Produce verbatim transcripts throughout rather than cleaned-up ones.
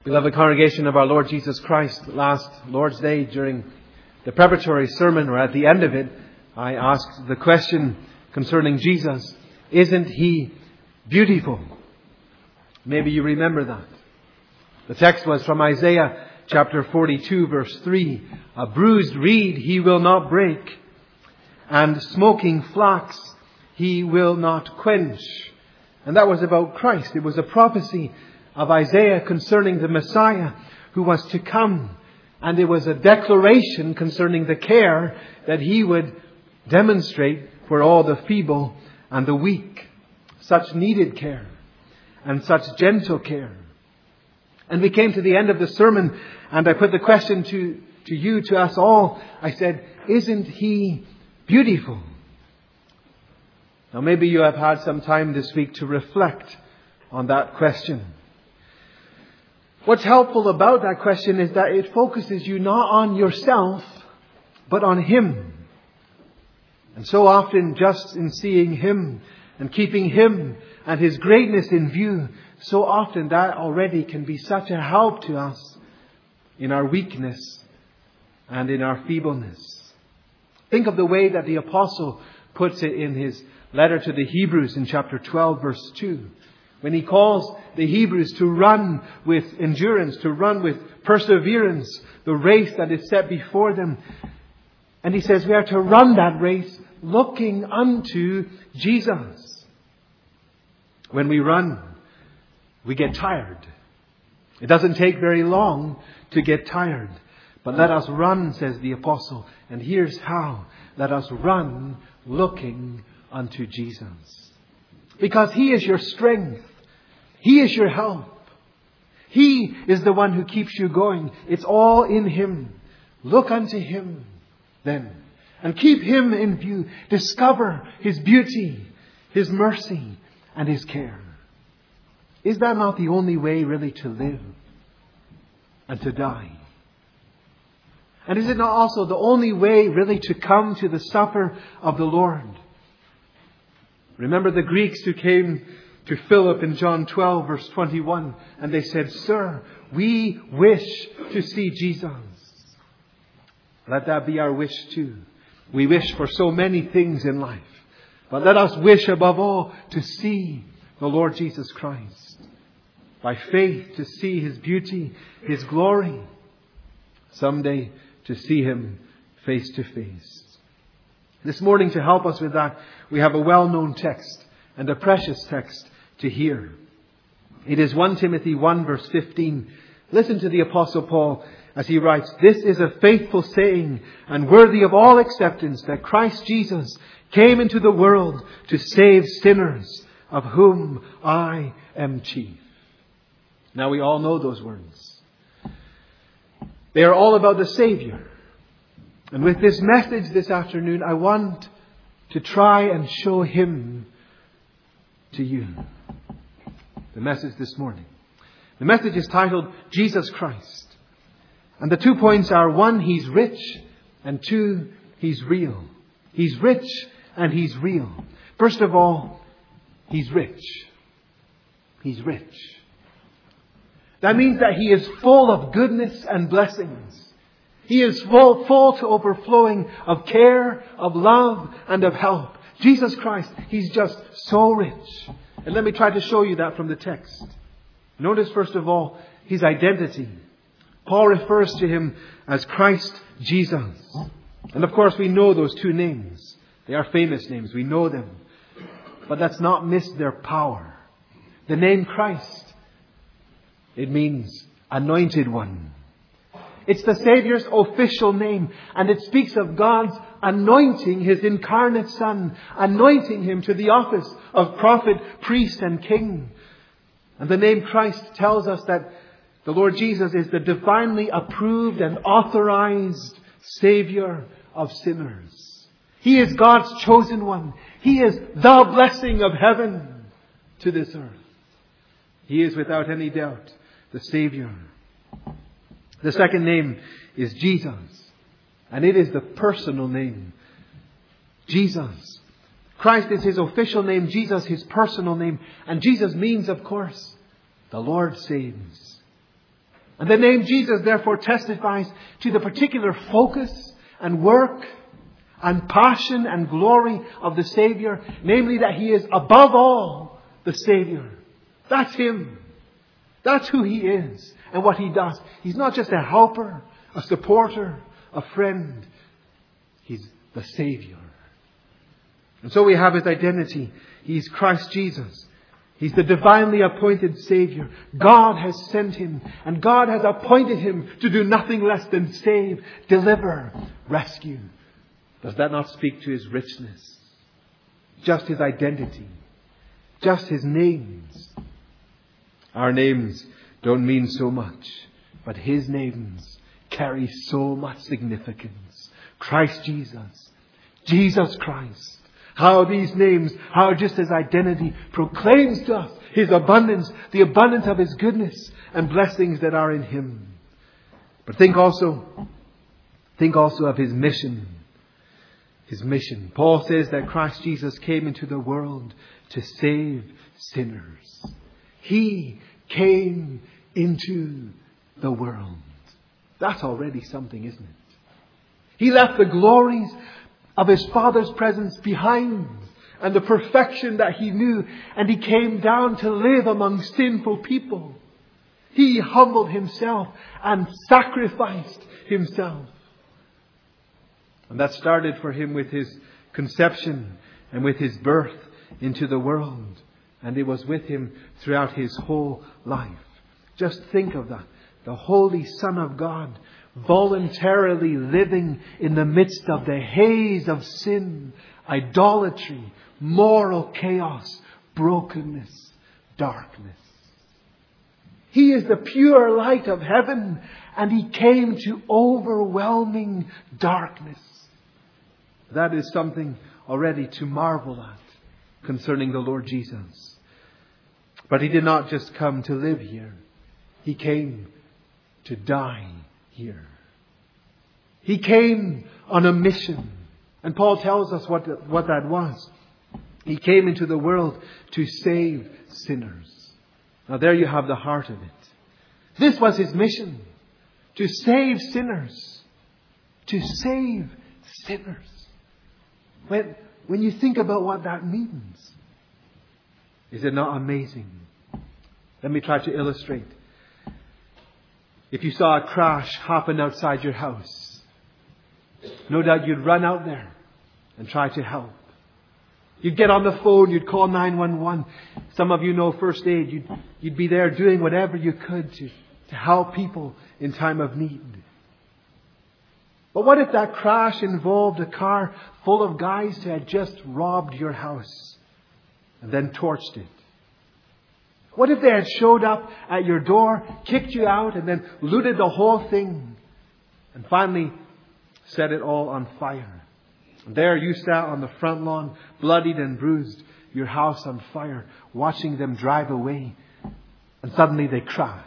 Beloved congregation of our Lord Jesus Christ, last Lord's Day during the preparatory sermon, or at the end of it, I asked the question concerning Jesus, isn't He beautiful? Maybe you remember that. The text was from Isaiah chapter forty-two, verse three. A bruised reed He will not break, and smoking flax He will not quench. And that was about Christ. It was a prophecy of Isaiah concerning the Messiah who was to come. And it was a declaration concerning the care that He would demonstrate for all the feeble and the weak. Such needed care and such gentle care. And we came to the end of the sermon and I put the question to, to you, to us all. I said, isn't He beautiful? Now maybe you have had some time this week to reflect on that question. What's helpful about that question is that it focuses you not on yourself, but on Him. And so often just in seeing Him and keeping Him and His greatness in view, so often that already can be such a help to us in our weakness and in our feebleness. Think of the way that the apostle puts it in his letter to the Hebrews in chapter twelve, verse two. When he calls the Hebrews to run with endurance, to run with perseverance, the race that is set before them. And he says we are to run that race looking unto Jesus. When we run, we get tired. It doesn't take very long to get tired. But let us run, says the apostle. And here's how. Let us run looking unto Jesus. Because He is your strength. He is your help. He is the one who keeps you going. It's all in Him. Look unto Him then. And keep Him in view. Discover His beauty, His mercy, and His care. Is that not the only way really to live and to die? And is it not also the only way really to come to the supper of the Lord? Remember the Greeks who came to Philip in John twelve, verse twenty-one, and they said, Sir, we wish to see Jesus. Let that be our wish too. We wish for so many things in life. But let us wish above all to see the Lord Jesus Christ. By faith to see His beauty, His glory. Someday to see Him face to face. This morning, to help us with that, we have a well-known text and a precious text to hear. It is First Timothy one, verse fifteen. Listen to the Apostle Paul as he writes, This is a faithful saying and worthy of all acceptance, that Christ Jesus came into the world to save sinners, of whom I am chief. Now we all know those words. They are all about the Savior. And with this message this afternoon, I want to try and show Him to you. The message this morning. The message is titled Jesus Christ. And the two points are, one, He's rich, and two, He's real. He's rich and He's real. First of all, He's rich. He's rich. That means that He is full of goodness and blessings. He is full, full to overflowing of care, of love, and of help. Jesus Christ, He's just so rich. And let me try to show you that from the text. Notice first of all, His identity. Paul refers to Him as Christ Jesus. And of course we know those two names. They are famous names. We know them. But let's not miss their power. The name Christ, it means anointed one. It's the Savior's official name, and it speaks of God's anointing His incarnate Son, anointing Him to the office of prophet, priest, and king. And the name Christ tells us that the Lord Jesus is the divinely approved and authorized Savior of sinners. He is God's chosen one. He is the blessing of heaven to this earth. He is without any doubt the Savior. The second name is Jesus. And it is the personal name. Jesus. Christ is His official name. Jesus His personal name. And Jesus means, of course, the Lord saves. And the name Jesus therefore testifies to the particular focus and work and passion and glory of the Savior. Namely that He is above all the Savior. That's Him. That's who He is and what He does. He's not just a helper, a supporter, a friend. He's the Savior. And so we have His identity. He's Christ Jesus. He's the divinely appointed Savior. God has sent Him, and God has appointed Him to do nothing less than save, deliver, rescue. Does that not speak to His richness? Just His identity. Just His names. Our names don't mean so much, but His names carry so much significance. Christ Jesus. Jesus Christ. How these names, how just His identity proclaims to us His abundance, the abundance of His goodness and blessings that are in Him. But think also, think also of His mission. His mission. Paul says that Christ Jesus came into the world to save sinners. He came into the world. That's already something, isn't it? He left the glories of His Father's presence behind and the perfection that He knew, and He came down to live among sinful people. He humbled Himself and sacrificed Himself. And that started for Him with His conception and with His birth into the world. And it was with Him throughout His whole life. Just think of that. The Holy Son of God voluntarily living in the midst of the haze of sin, idolatry, moral chaos, brokenness, darkness. He is the pure light of heaven, and He came to overwhelming darkness. That is something already to marvel at concerning the Lord Jesus. But He did not just come to live here. He came to die here. He came on a mission. And Paul tells us what, what that was. He came into the world to save sinners. Now there you have the heart of it. This was His mission. To save sinners. To save sinners. When, when you think about what that means, is it not amazing? Let me try to illustrate. If you saw a crash happen outside your house, no doubt you'd run out there and try to help. You'd get on the phone, you'd call nine one one. Some of you know first aid. You'd, you'd be there doing whatever you could to, to help people in time of need. But what if that crash involved a car full of guys who had just robbed your house and then torched it? What if they had showed up at your door, kicked you out, and then looted the whole thing and finally set it all on fire? And there you sat on the front lawn, bloodied and bruised, your house on fire, watching them drive away, and suddenly they crash.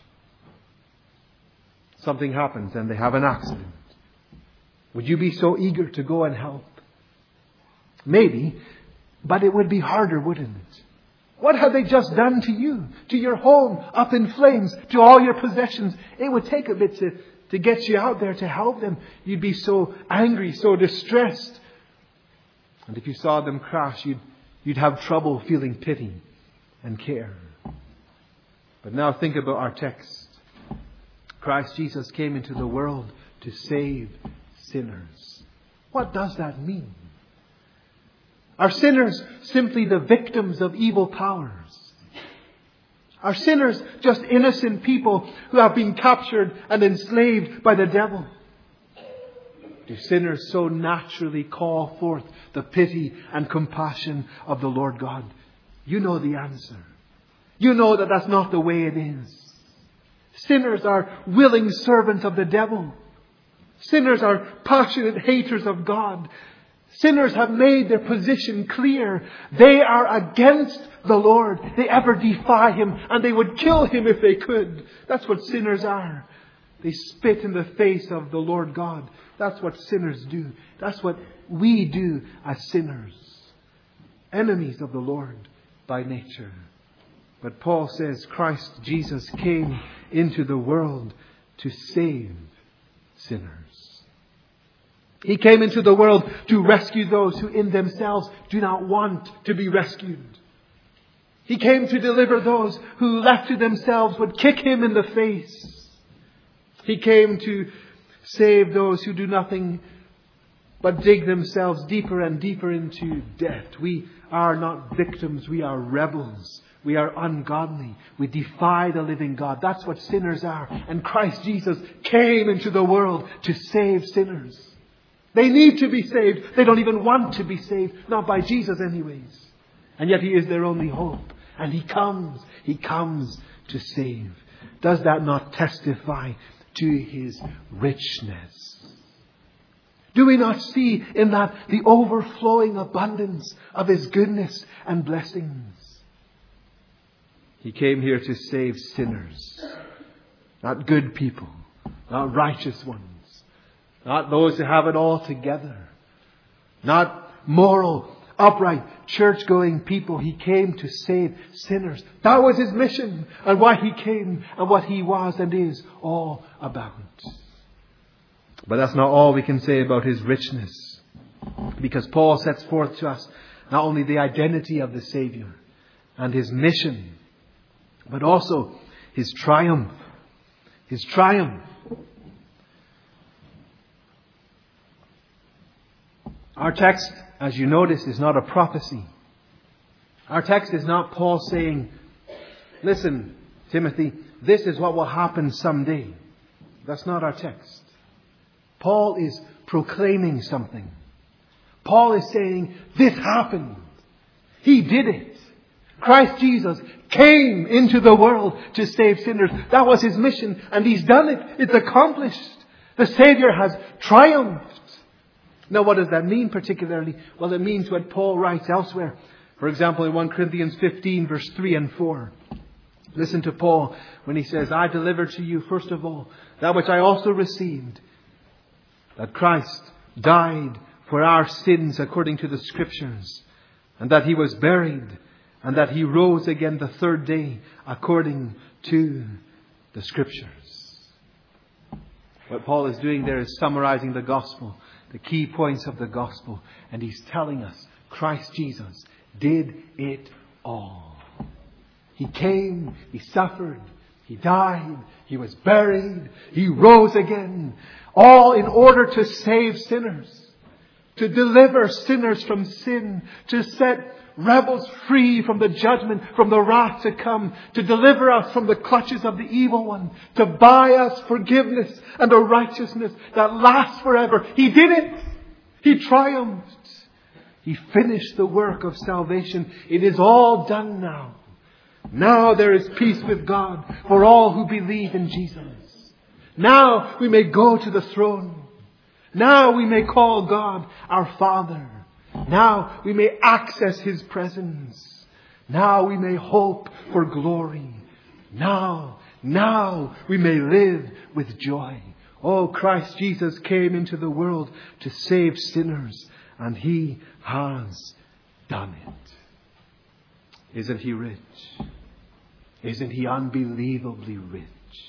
Something happens and they have an accident. Would you be so eager to go and help? Maybe, but it would be harder, wouldn't it? What have they just done to you, to your home, up in flames, to all your possessions? It would take a bit to, to get you out there to help them. You'd be so angry, so distressed. And if you saw them crash, you'd, you'd have trouble feeling pity and care. But now think about our text. Christ Jesus came into the world to save sinners. What does that mean? Are sinners simply the victims of evil powers? Are sinners just innocent people who have been captured and enslaved by the devil? Do sinners so naturally call forth the pity and compassion of the Lord God? You know the answer. You know that that's not the way it is. Sinners are willing servants of the devil. Sinners are passionate haters of God. Sinners have made their position clear. They are against the Lord. They ever defy Him, and they would kill Him if they could. That's what sinners are. They spit in the face of the Lord God. That's what sinners do. That's what we do as sinners. Enemies of the Lord by nature. But Paul says Christ Jesus came into the world to save sinners. He came into the world to rescue those who in themselves do not want to be rescued. He came to deliver those who left to themselves would kick Him in the face. He came to save those who do nothing but dig themselves deeper and deeper into debt. We are not victims, we are rebels. We are ungodly. We defy the living God. That's what sinners are. And Christ Jesus came into the world to save sinners. They need to be saved. They don't even want to be saved. Not by Jesus anyways. And yet He is their only hope. And He comes. He comes to save. Does that not testify to His richness? Do we not see in that the overflowing abundance of His goodness and blessings? He came here to save sinners, not good people, not righteous ones, not those who have it all together, not moral, upright, church-going people. He came to save sinners. That was His mission and why He came and what He was and is all about. But that's not all we can say about His richness, because Paul sets forth to us not only the identity of the Savior and His mission, but also His triumph. His triumph. Our text, as you notice, is not a prophecy. Our text is not Paul saying, listen, Timothy, this is what will happen someday. That's not our text. Paul is proclaiming something. Paul is saying, this happened. He did it. Christ Jesus came into the world to save sinners. That was His mission, and He's done it. It's accomplished. The Savior has triumphed. Now, what does that mean particularly? Well, it means what Paul writes elsewhere. For example, in First Corinthians fifteen, verse three and four. Listen to Paul when he says, I delivered to you, first of all, that which I also received, that Christ died for our sins according to the Scriptures, and that He was buried, and that He rose again the third day according to the Scriptures. What Paul is doing there is summarizing the gospel, the key points of the gospel. And he's telling us Christ Jesus did it all. He came, He suffered, He died, He was buried, He rose again. All in order to save sinners, to deliver sinners from sin, to set rebels free from the judgment, from the wrath to come, to deliver us from the clutches of the evil one, to buy us forgiveness and a righteousness that lasts forever. He did it. He triumphed. He finished the work of salvation. It is all done now. Now there is peace with God for all who believe in Jesus. Now we may go to the throne. Now we may call God our Father. Now we may access His presence. Now we may hope for glory. Now, now we may live with joy. Oh, Christ Jesus came into the world to save sinners, and He has done it. Isn't He rich? Isn't He unbelievably rich?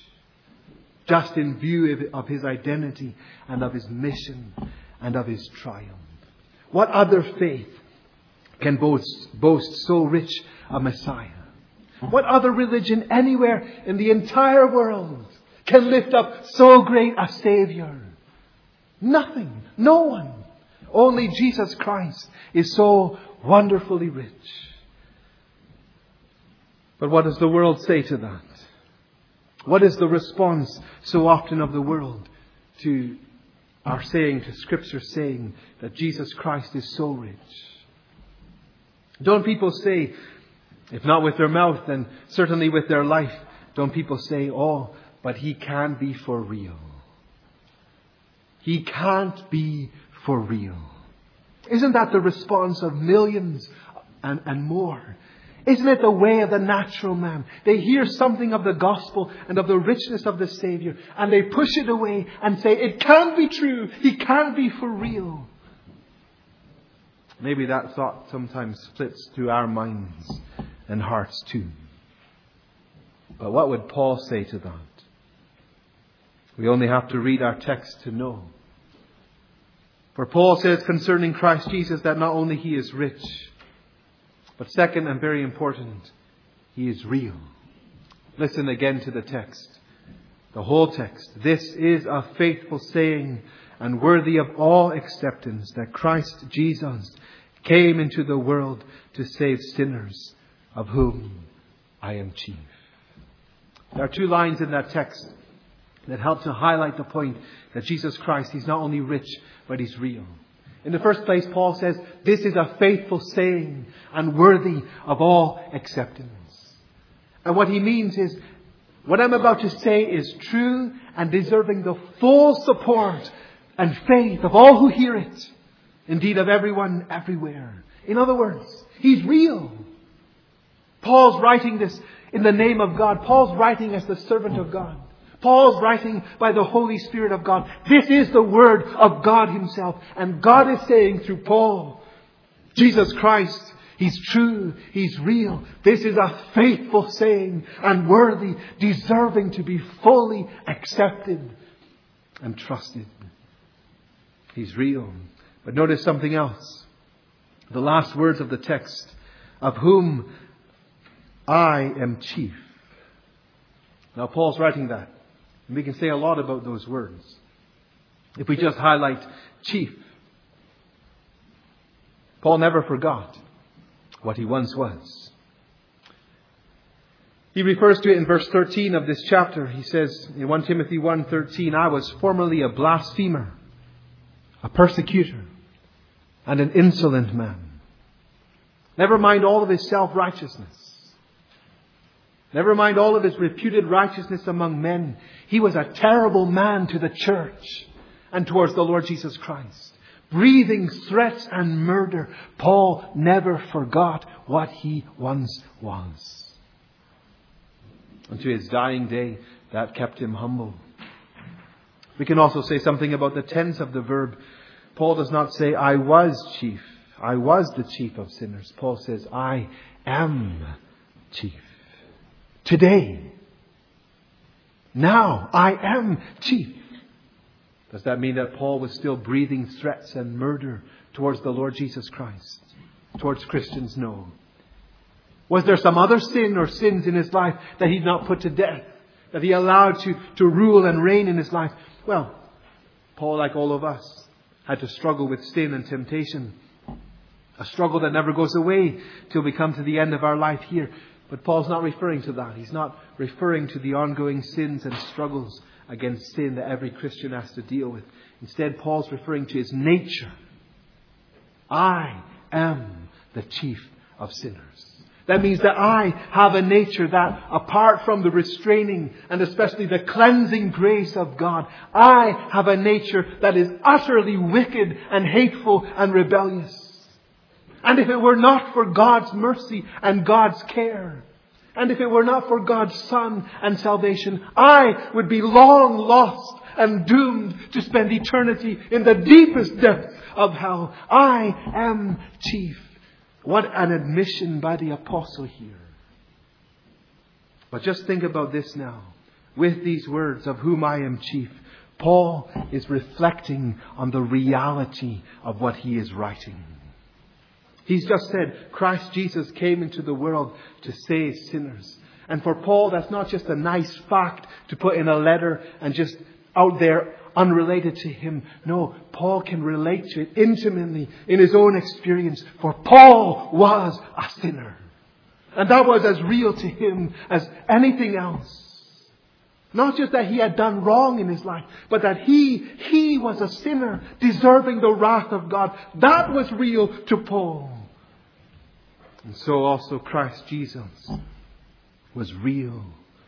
Just in view of His identity and of His mission and of His triumph. What other faith can boast, boast so rich a Messiah? What other religion anywhere in the entire world can lift up so great a Savior? Nothing. No one. Only Jesus Christ is so wonderfully rich. But what does the world say to that? What is the response so often of the world to our saying, to Scripture saying that Jesus Christ is so rich? Don't people say, if not with their mouth, then certainly with their life, don't people say, oh, but He can be for real. He can't be for real. Isn't that the response of millions and, and more? Isn't it the way of the natural man? They hear something of the gospel and of the richness of the Savior, and they push it away and say, it can't be true. He can't be for real. Maybe that thought sometimes splits through our minds and hearts too. But what would Paul say to that? We only have to read our text to know. For Paul says concerning Christ Jesus that not only He is rich, but second and very important, He is real. Listen again to the text. The whole text. This is a faithful saying and worthy of all acceptance that Christ Jesus came into the world to save sinners, of whom I am chief. There are two lines in that text that help to highlight the point that Jesus Christ, He's not only rich, but He's real. In the first place, Paul says, this is a faithful saying and worthy of all acceptance. And what he means is, what I'm about to say is true and deserving the full support and faith of all who hear it. Indeed, of everyone everywhere. In other words, He's real. Paul's writing this in the name of God. Paul's writing as the servant of God. Paul's writing by the Holy Spirit of God. This is the Word of God Himself. And God is saying through Paul, Jesus Christ, He's true, He's real. This is a faithful saying and worthy, deserving to be fully accepted and trusted. He's real. But notice something else. The last words of the text, of whom I am chief. Now Paul's writing that. And we can say a lot about those words. If we just highlight chief. Paul never forgot what he once was. He refers to it in verse thirteen of this chapter. He says in First Timothy one thirteen, I was formerly a blasphemer, a persecutor, and an insolent man. Never mind all of his self-righteousness. Never mind all of his reputed righteousness among men. He was a terrible man to the church and towards the Lord Jesus Christ. Breathing threats and murder. Paul never forgot what he once was. And to his dying day, that kept him humble. We can also say something about the tense of the verb. Paul does not say, I was chief. I was the chief of sinners. Paul says, I am chief. Today. Now, I am chief. Does that mean that Paul was still breathing threats and murder towards the Lord Jesus Christ? Towards Christians? No. Was there some other sin or sins in his life that he'd not put to death? That he allowed to, to rule and reign in his life? Well, Paul, like all of us, had to struggle with sin and temptation. A struggle that never goes away till we come to the end of our life here. But Paul's not referring to that. He's not referring to the ongoing sins and struggles against sin that every Christian has to deal with. Instead, Paul's referring to his nature. I am the chief of sinners. That means that I have a nature that, apart from the restraining and especially the cleansing grace of God, I have a nature that is utterly wicked and hateful and rebellious. And if it were not for God's mercy and God's care, and if it were not for God's Son and salvation, I would be long lost and doomed to spend eternity in the deepest depths of hell. I am chief. What an admission by the apostle here. But just think about this now. With these words, of whom I am chief, Paul is reflecting on the reality of what he is writing. He's just said, Christ Jesus came into the world to save sinners. And for Paul, that's not just a nice fact to put in a letter and just out there unrelated to him. No, Paul can relate to it intimately in his own experience. For Paul was a sinner. And that was as real to him as anything else. Not just that he had done wrong in his life, but that he, he was a sinner deserving the wrath of God. That was real to Paul. And so also Christ Jesus was real.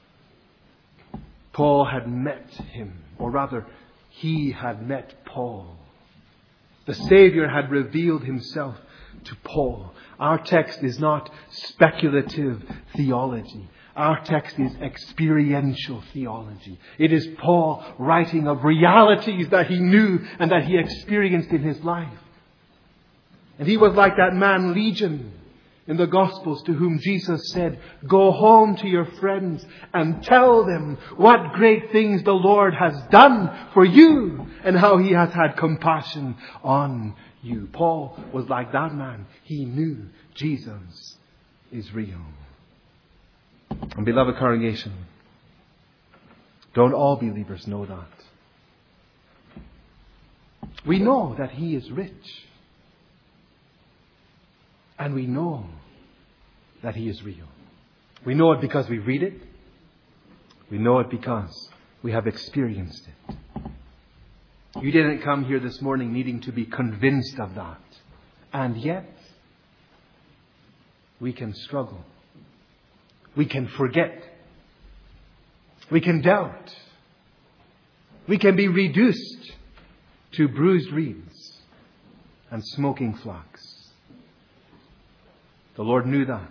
Paul had met him, or rather, he had met Paul. The Savior had revealed himself to Paul. Our text is not speculative theology. Our text is experiential theology. It is Paul writing of realities that he knew and that he experienced in his life. And he was like that man Legion, in the Gospels to whom Jesus said, "Go home to your friends and tell them what great things the Lord has done for you and how He has had compassion on you." Paul was like that man. He knew Jesus is real. And beloved congregation, don't all believers know that? We know that He is rich. And we know that He is real. We know it because we read it. We know it because we have experienced it. You didn't come here this morning needing to be convinced of that. And yet, we can struggle. We can forget. We can doubt. We can be reduced to bruised reeds and smoking flax. The Lord knew that.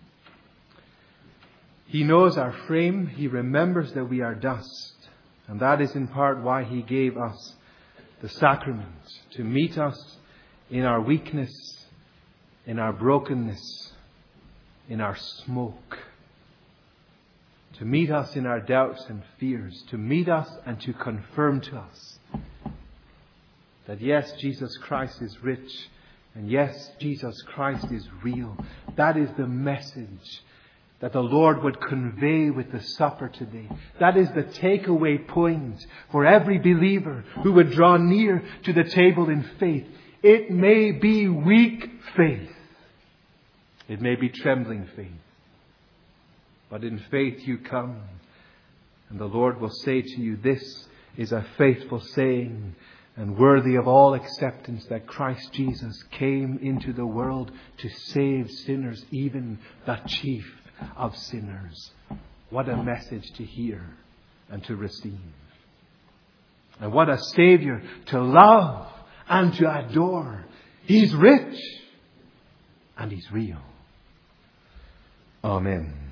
He knows our frame. He remembers that we are dust. And that is in part why He gave us the sacrament, to meet us in our weakness, in our brokenness, in our smoke. To meet us in our doubts and fears. To meet us and to confirm to us that yes, Jesus Christ is rich. And yes, Jesus Christ is real. That is the message that the Lord would convey with the supper today. That is the takeaway point for every believer who would draw near to the table in faith. It may be weak faith. It may be trembling faith. But in faith you come. And the Lord will say to you, this is a faithful saying and worthy of all acceptance, that Christ Jesus came into the world to save sinners, even the chief of sinners. What a message to hear and to receive. And what a Savior to love and to adore. He's rich and He's real. Amen.